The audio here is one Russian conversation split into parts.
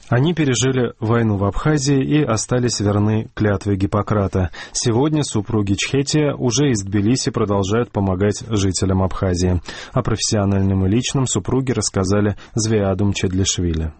Они пережили войну в Абхазии и остались верны клятве Гиппократа. Сегодня супруги Чхетия уже из Тбилиси продолжают помогать жителям Абхазии. О профессиональном и личном супруги рассказали Звиаду Мчедлишвили.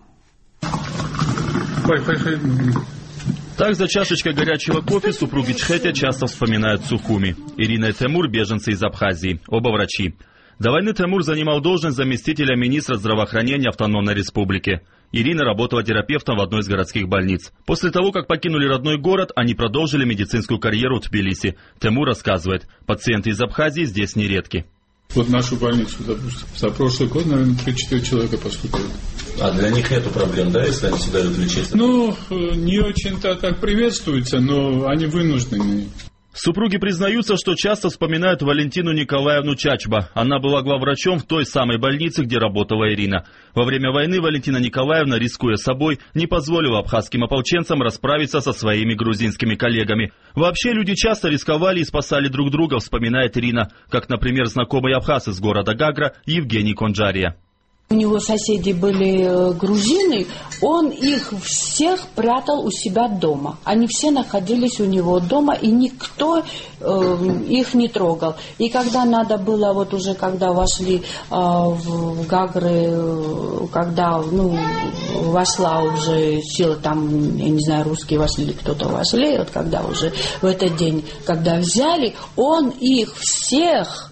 Так, за чашечкой горячего кофе супруги Чхетия часто вспоминают Сухуми. Ирина и Тимур – беженцы из Абхазии, оба врачи. До войны Тимур занимал должность заместителя министра здравоохранения Автономной Республики. Ирина работала терапевтом в одной из городских больниц. После того, как покинули родной город, они продолжили медицинскую карьеру в Тбилиси. Тимур рассказывает, пациенты из Абхазии здесь нередки. Вот в нашу больницу, допустим, за прошлый год, наверное, 3-4 человека поступили. А для них нету проблем, да, если они сюда идут лечиться? Ну, не очень-то так приветствуется, но они вынуждены. Супруги признаются, что часто вспоминают Валентину Николаевну Чачба. Она была главврачом в той самой больнице, где работала Ирина. Во время войны Валентина Николаевна, рискуя собой, не позволила абхазским ополченцам расправиться со своими грузинскими коллегами. Вообще люди часто рисковали и спасали друг друга, вспоминает Ирина, как, например, знакомый абхаз из города Гагра Евгений Конджария. У него соседи были грузины, он их всех прятал у себя дома. Они все находились у него дома, и никто их не трогал. И когда надо было, вот уже когда вошли в Гагры, когда вошла уже сила, там, я не знаю, русские вошли или кто-то вошли, вот когда уже в этот день, когда взяли, он их всех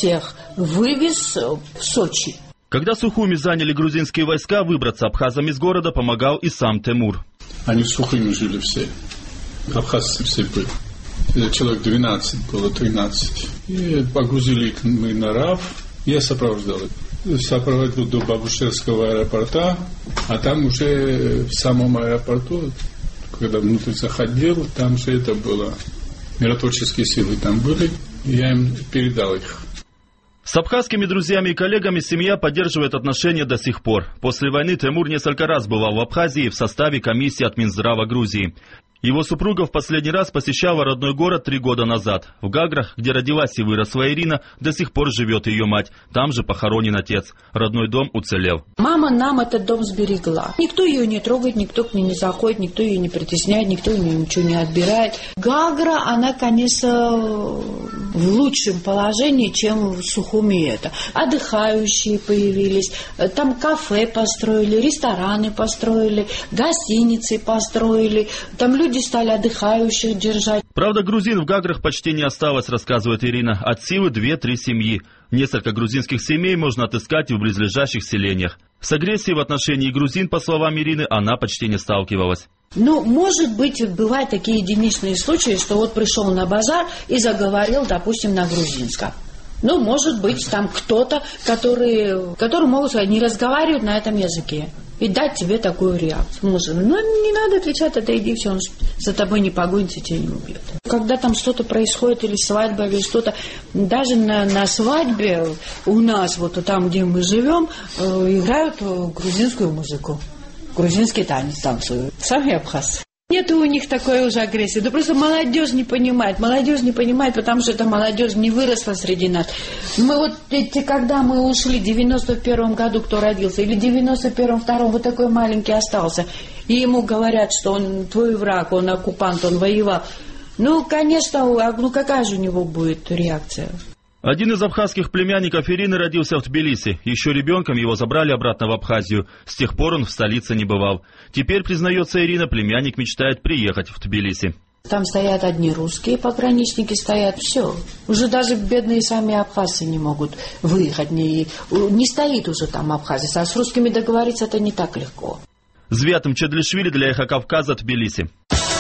вывез в Сочи. Когда Сухуми заняли грузинские войска, выбраться абхазам из города помогал и сам Тимур. Они в Сухуми жили все. Абхазцы все были. Человек 12 было, 13. И погрузили мы на РАФ. Я сопровождал их. Сопроводил до Бабушевского аэропорта. А там уже в самом аэропорту, когда внутрь заходил, там же это было. Миротворческие силы там были. И я им передал их. С абхазскими друзьями и коллегами семья поддерживает отношения до сих пор. После войны Тимур несколько раз бывал в Абхазии в составе комиссии от Минздрава Грузии. Его супруга в последний раз посещала родной город 3 года назад. В Гаграх, где родилась и выросла Ирина, до сих пор живет ее мать. Там же похоронен отец. Родной дом уцелел. Мама нам этот дом сберегла. Никто ее не трогает, никто к ней не заходит, никто ее не притесняет, никто у нее ничего не отбирает. Гагра, она, конечно, в лучшем положении, чем в Сухуми это. Отдыхающие появились, там кафе построили, рестораны построили, гостиницы построили, там люди стали отдыхающих держать. Правда, грузин в Гаграх почти не осталось, рассказывает Ирина. От силы 2-3 семьи. Несколько грузинских семей можно отыскать и в близлежащих селениях. С агрессией в отношении грузин, по словам Ирины, она почти не сталкивалась. Ну, может быть, бывают такие единичные случаи, что вот пришел на базар и заговорил, допустим, на грузинском. Ну, может быть, там кто-то, который могут сказать, не разговаривать на этом языке. И дать тебе такую реакцию. Может, не надо отвечать, отойди, все, он за тобой не погонится, тебя не убьет. Когда там что-то происходит, или свадьба, или что-то, даже на свадьбе у нас, вот там, где мы живем, играют грузинскую музыку. Грузинский танец танцуют. Сами абхазцы. Нет у них такой уже агрессии. Да просто молодежь не понимает. Молодежь не понимает, потому что эта молодежь не выросла среди нас. Мы вот, когда мы ушли в 91-м году, кто родился, или в 91-м, 2-м, вот такой маленький остался, и ему говорят, что он твой враг, он оккупант, он воевал. Ну, конечно, какая же у него будет реакция? Один из абхазских племянников Ирины родился в Тбилиси. Еще ребенком его забрали обратно в Абхазию. С тех пор он в столице не бывал. Теперь, признается Ирина, племянник мечтает приехать в Тбилиси. Там стоят одни русские пограничники, стоят, все. Уже даже бедные сами абхазцы не могут выехать. Не стоит уже там Абхазия. А с русскими договориться это не так легко. Звиат Мчедлишвили для Эхо Кавказа, Тбилиси.